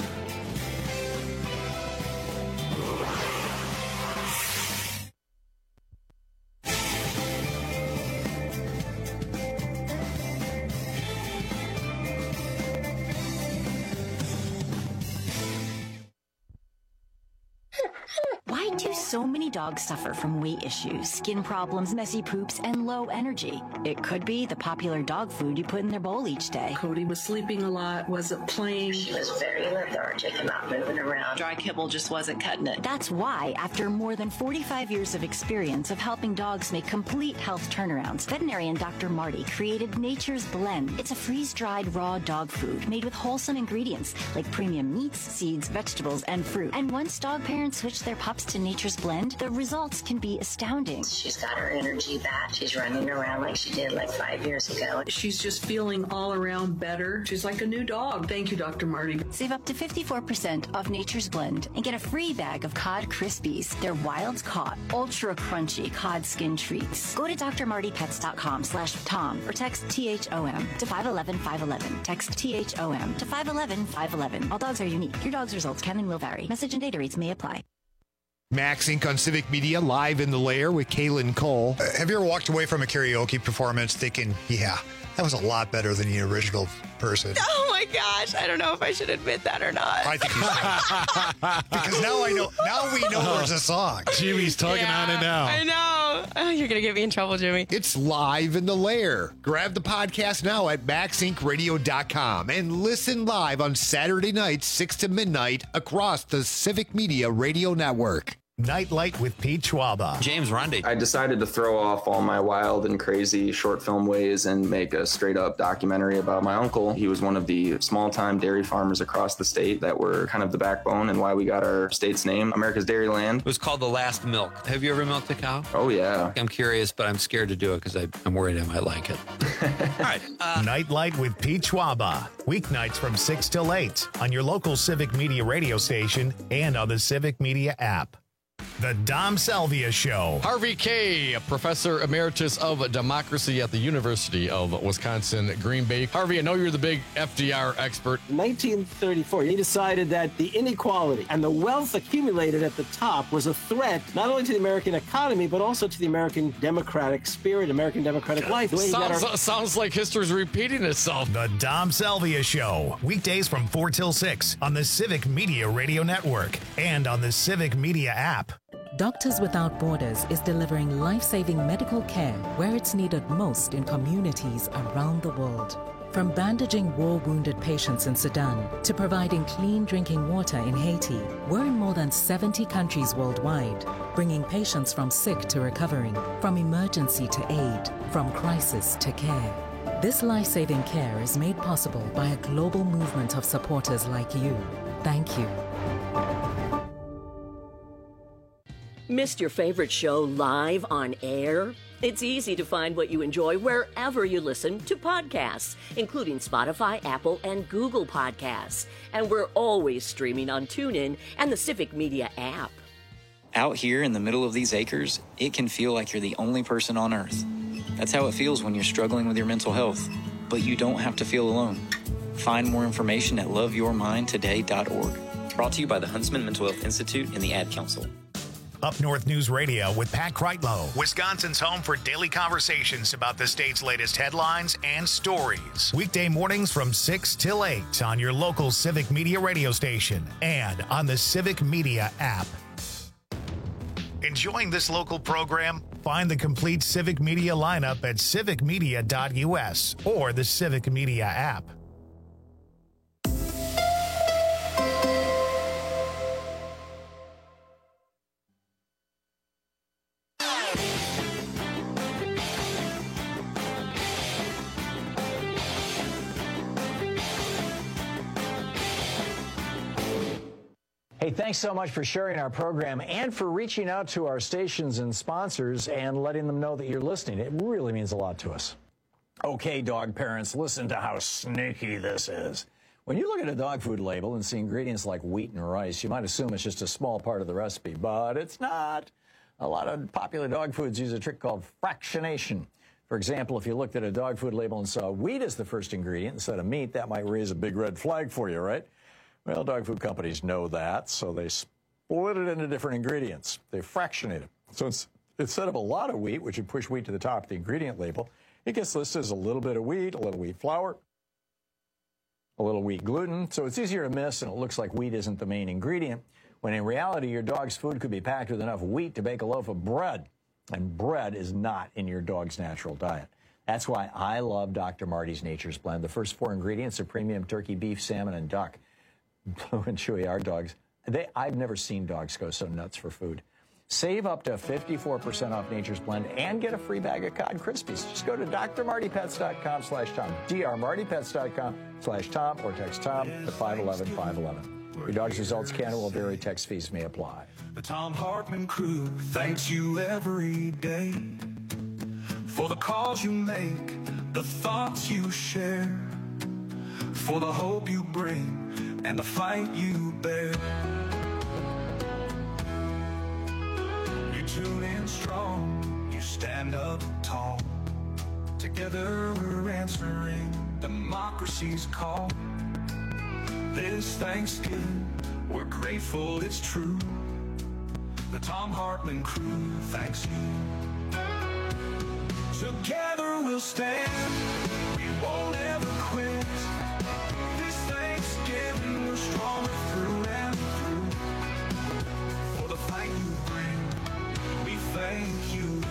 So many dogs suffer from weight issues, skin problems, messy poops, and low energy. It could be the popular dog food you put in their bowl each day. Cody was sleeping a lot, wasn't playing. She was very lethargic and not moving around. Dry kibble just wasn't cutting it. That's why, after more than 45 years of experience of helping dogs make complete health turnarounds, veterinarian Dr. Marty created Nature's Blend. It's a freeze-dried raw dog food made with wholesome ingredients like premium meats, seeds, vegetables, and fruit. And once dog parents switch their pups to Nature's Blend, the results can be astounding. She's got her energy back. She's running around like she did like 5 years ago. She's just feeling all around better. She's like a new dog. Thank you, Dr. Marty. Save up to 54% off Nature's Blend and get a free bag of Cod Krispies. They're wild caught, ultra crunchy cod skin treats. Go to drmartypets.com/Tom or text THOM to 511-511. Text THOM to 511-511. All dogs are unique. Your dog's results can and will vary. Message and data rates may apply. Max Inc. on Civic Media, live in the lair with Kaylin Cole. Have you ever walked away from a karaoke performance thinking, yeah, that was a lot better than the original person? Oh my gosh, I don't know if I should admit that or not. I think you should. Because now we know there's a song. Jimmy's tugging on it now. I know. Oh, you're going to get me in trouble, Jimmy. It's live in the lair. Grab the podcast now at maxincradio.com and listen live on Saturday nights, 6 to midnight across the Civic Media Radio Network. Nightlight with Pete Schwaba. James Rundy. I decided to throw off all my wild and crazy short film ways and make a straight up documentary about my uncle. He was one of the small time dairy farmers across the state that were kind of the backbone and why we got our state's name, America's Dairyland. It was called The Last Milk. Have you ever milked a cow? Oh, yeah. I'm curious, but I'm scared to do it because I'm worried I might like it. All right. Nightlight with Pete Schwaba. Weeknights from 6 till 8 on your local Civic Media radio station and on the Civic Media app. The Dom Salvia Show. Harvey Kaye, Professor Emeritus of Democracy at the University of Wisconsin, Green Bay. Harvey, I know you're the big FDR expert. In 1934, he decided that the inequality and the wealth accumulated at the top was a threat not only to the American economy, but also to the American democratic spirit, American democratic life. Sounds like history's repeating itself. The Dom Salvia Show. Weekdays from 4 till 6 on the Civic Media Radio Network and on the Civic Media app. Doctors Without Borders is delivering life-saving medical care where it's needed most in communities around the world. From bandaging war-wounded patients in Sudan to providing clean drinking water in Haiti, we're in more than 70 countries worldwide, bringing patients from sick to recovering, from emergency to aid, from crisis to care. This life-saving care is made possible by a global movement of supporters like you. Thank you. Missed your favorite show live on air? It's easy to find what you enjoy wherever you listen to podcasts, including Spotify, Apple, and Google Podcasts. And we're always streaming on TuneIn and the Civic Media app. Out here in the middle of these acres, it can feel like you're the only person on Earth. That's how it feels when you're struggling with your mental health. But you don't have to feel alone. Find more information at loveyourmindtoday.org. Brought to you by the Huntsman Mental Health Institute and the Ad Council. Up North News Radio with Pat Kreitlow, Wisconsin's home for daily conversations about the state's latest headlines and stories. Weekday mornings from 6 till 8 on your local Civic Media radio station and on the Civic Media app. Enjoying this local program? Find the complete Civic Media lineup at civicmedia.us or the Civic Media app. Hey, thanks so much for sharing our program and for reaching out to our stations and sponsors and letting them know that you're listening. It really means a lot to us. Okay, dog parents, listen to how sneaky this is. When you look at a dog food label and see ingredients like wheat and rice, you might assume it's just a small part of the recipe, but it's not. A lot of popular dog foods use a trick called fractionation. For example, if you looked at a dog food label and saw wheat as the first ingredient instead of meat, that might raise a big red flag for you, right? Well, dog food companies know that, so they split it into different ingredients. They fractionate it. So instead of a lot of wheat, which would push wheat to the top of the ingredient label, it gets listed as a little bit of wheat, a little wheat flour, a little wheat gluten. So it's easier to miss, and it looks like wheat isn't the main ingredient, when in reality, your dog's food could be packed with enough wheat to bake a loaf of bread. And bread is not in your dog's natural diet. That's why I love Dr. Marty's Nature's Blend. The first 4 ingredients are premium turkey, beef, salmon, and duck. Blue and Chewy, our dogs, I've never seen dogs go so nuts for food. Save up to 54% off Nature's Blend and get a free bag of Cod Krispies. Just go to drmartypets.com/Tom, drmartypets.com/Tom, or text Tom to 511-511. Your dog's results can or will vary. Text fees may apply. The Tom Hartman Crew thanks you every day for the calls you make, the thoughts you share, for the hope you bring and the fight you bear. You tune in strong, you stand up tall. Together we're answering democracy's call. This Thanksgiving, we're grateful it's true. The Tom Hartman Crew thanks you. Together we'll stand, we won't ever quit. This Thanksgiving, we're stronger through and through. For the fight you bring, we thank you.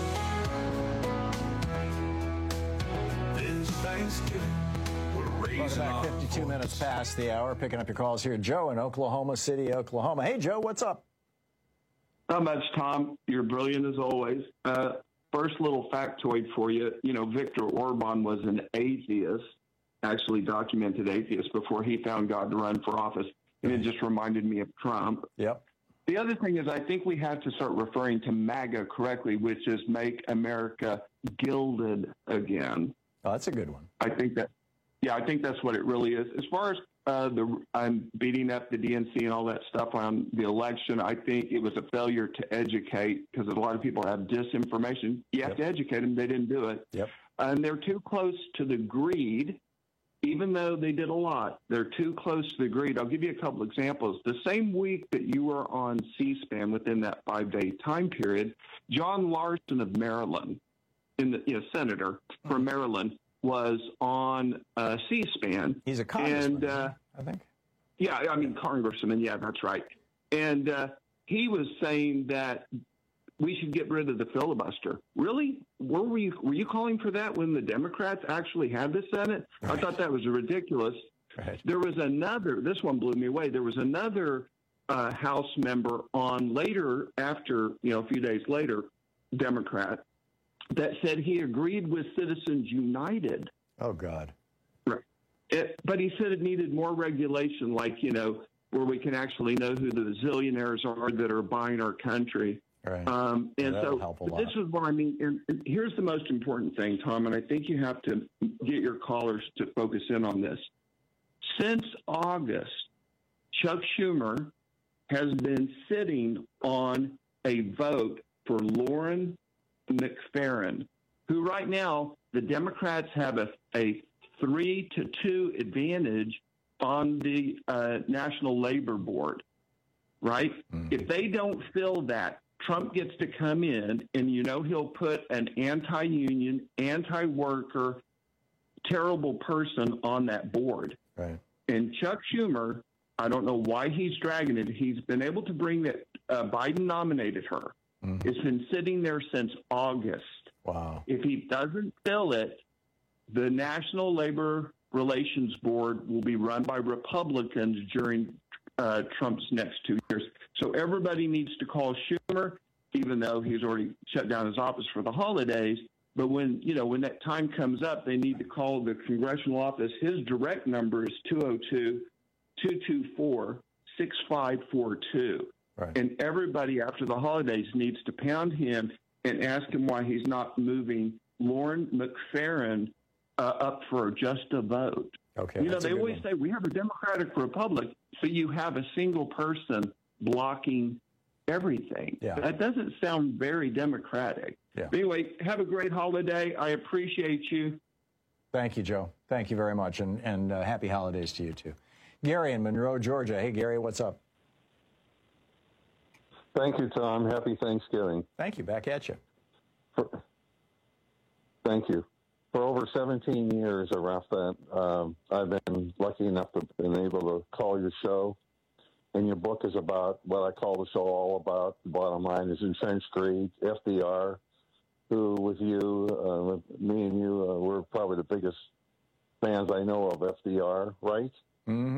This Thanksgiving, we're raising Welcome back, 52 minutes past the hour. Picking up your calls here. Joe in Oklahoma City, Oklahoma. Hey, Joe, what's up? Not much, Tom. You're brilliant as always. First little factoid for you. You know, Viktor Orban was an atheist, actually documented atheist, before he found God to run for office. And it just reminded me of Trump. Yep. The other thing is I think we have to start referring to MAGA correctly, which is Make America Gilded Again. Oh, that's a good one. I think that's what it really is. As far as I'm beating up the DNC and all that stuff on the election, I think it was a failure to educate, because a lot of people have disinformation. You have to educate them. They didn't do it. Yep. And they're too close to the greed, even though they did a lot. They're too close to the greed. I'll give you a couple examples. The same week that you were on C-SPAN, within that 5-day time period, John Larson of Maryland, senator from Maryland, was on C-SPAN. He's a congressman, I think. Yeah, I mean, congressman. Yeah, that's right. And he was saying that we should get rid of the filibuster. Really? Were you calling for that when the Democrats actually had the Senate? Right. I thought that was ridiculous. Right. There was another, this one blew me away. There was another House member on later, after, a few days later, Democrat, that said he agreed with Citizens United Oh, God. Right. But he said it needed more regulation, like, where we can actually know who the zillionaires are that are buying our country. Right. And that'll so help a lot. this is what I mean. And here's the most important thing, Tom, and I think you have to get your callers to focus in on this. Since August, Chuck Schumer has been sitting on a vote for Lauren McFerrin, who right now the Democrats have a 3-2 advantage on the National Labor Board, right? If they don't fill that, Trump gets to come in and, he'll put an anti-union, anti-worker, terrible person on that board. Right. And Chuck Schumer, I don't know why he's dragging it. He's been able to bring that Biden nominated her. It's been sitting there since August. Wow. If he doesn't fill it, the National Labor Relations Board will be run by Republicans during Trump's next 2 years. So everybody needs to call Schumer, even though he's already shut down his office for the holidays. But when that time comes up, they need to call the congressional office. His direct number is 202-224-6542. Right. And everybody after the holidays needs to pound him and ask him why he's not moving Lauren McFerrin up for just a vote. Okay. They always say we have a democratic republic, so you have a single person blocking everything. Yeah. That doesn't sound very democratic. Yeah. But anyway, have a great holiday. I appreciate you. Thank you, Joe. Thank you very much, and happy holidays to you, too. Gary in Monroe, Georgia. Hey, Gary, what's up? Thank you, Tom. Happy Thanksgiving. Thank you. Back at you. Thank you. For over 17 years, I've been lucky enough to have been able to call your show. And your book is about what I call the show all about. The bottom line is entrenched greed. FDR, who with you, me and you, we're probably the biggest fans I know of FDR, right? Mm-hmm.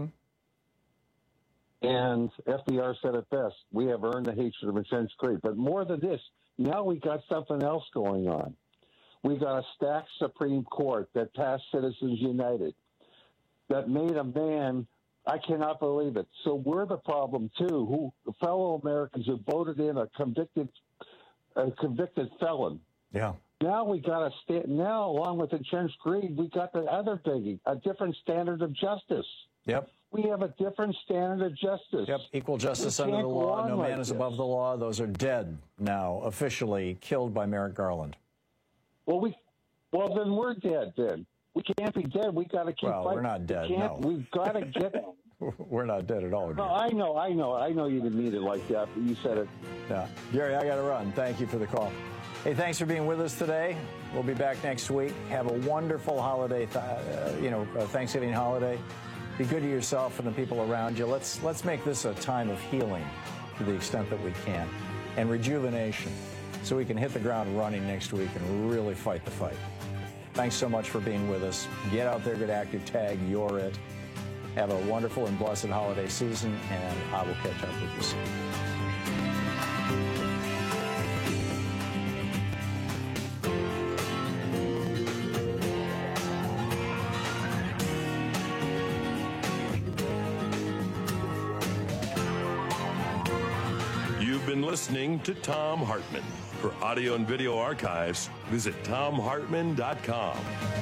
And FDR said it best. We have earned the hatred of entrenched greed. But more than this, now we got something else going on. We got a stacked Supreme Court that passed Citizens United, that made a man, I cannot believe it. So we're the problem too, fellow Americans who voted in a convicted felon. Yeah. Now we got now along with entrenched greed, we got the other biggie, a different standard of justice. Yep. We have a different standard of justice. Yep, equal justice under the law. No man is above the law. Those are dead now, officially killed by Merrick Garland. Well, then we're dead. Then we can't be dead. We got to keep fighting. Well, we're not dead. No, we've got to get. We're not dead at all. No, I know you didn't mean it like that, but you said it. Yeah, Gary, I got to run. Thank you for the call. Hey, thanks for being with us today. We'll be back next week. Have a wonderful holiday, Thanksgiving holiday. Be good to yourself and the people around you. Let's make this a time of healing to the extent that we can, and rejuvenation, so we can hit the ground running next week and really fight the fight. Thanks so much for being with us. Get out there, get active, tag You're It. Have a wonderful and blessed holiday season, and I will catch up with you soon. Been listening to Thom Hartmann. For audio and video archives, visit ThomHartmann.com.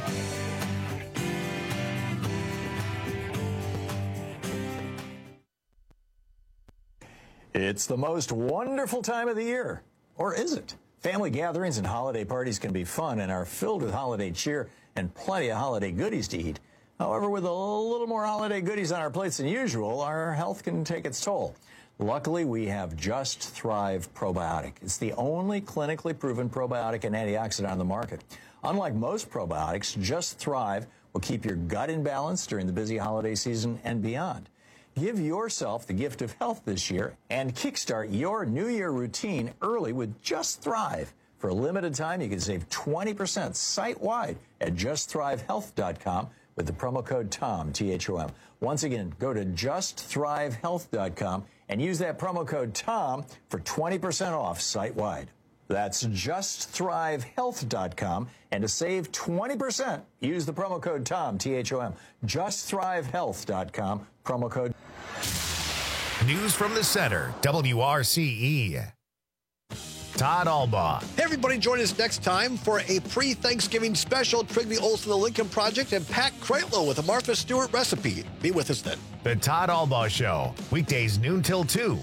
It's the most wonderful time of the year. Or is it? Family gatherings and holiday parties can be fun and are filled with holiday cheer and plenty of holiday goodies to eat. However, with a little more holiday goodies on our plates than usual, our health can take its toll. Luckily, we have Just Thrive Probiotic. It's the only clinically proven probiotic and antioxidant on the market. Unlike most probiotics, Just Thrive will keep your gut in balance during the busy holiday season and beyond. Give yourself the gift of health this year and kickstart your New Year routine early with Just Thrive. For a limited time, you can save 20% site-wide at justthrivehealth.com with the promo code TOM, T-H-O-M. Once again, go to justthrivehealth.com and use that promo code TOM for 20% off site-wide. That's justthrivehealth.com. And to save 20%, use the promo code TOM, T-H-O-M. Justthrivehealth.com, promo code. News from the center, WRCE. Todd Albaugh. Hey, everybody, join us next time for a pre-Thanksgiving special. Trigby Olson, The Lincoln Project, and Pat Kreitlow with a Martha Stewart recipe. Be with us then. The Todd Albaugh Show, weekdays noon till 2.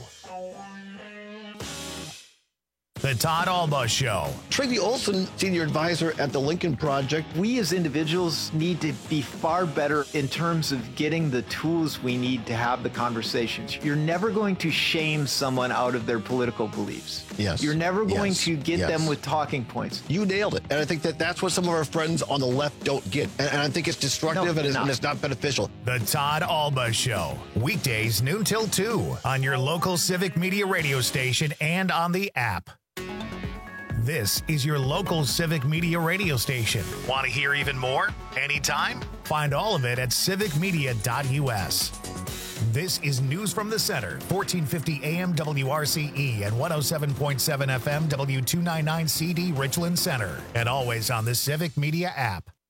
The Todd Albaugh Show. Trigby Olson, Senior Advisor at the Lincoln Project. We as individuals need to be far better in terms of getting the tools we need to have the conversations. You're never going to shame someone out of their political beliefs. Yes. You're never going to get them with talking points. You nailed it. And I think that that's what some of our friends on the left don't get. And I think it's destructive and it's not beneficial. The Todd Albaugh Show. Weekdays noon till 2 on your local Civic Media radio station and on the app. This is your local Civic Media radio station. Want to hear even more? Anytime? Find all of it at civicmedia.us. This is News from the Center, 1450 AM WRCE and 107.7 FM W299CD Richland Center. And always on the Civic Media app.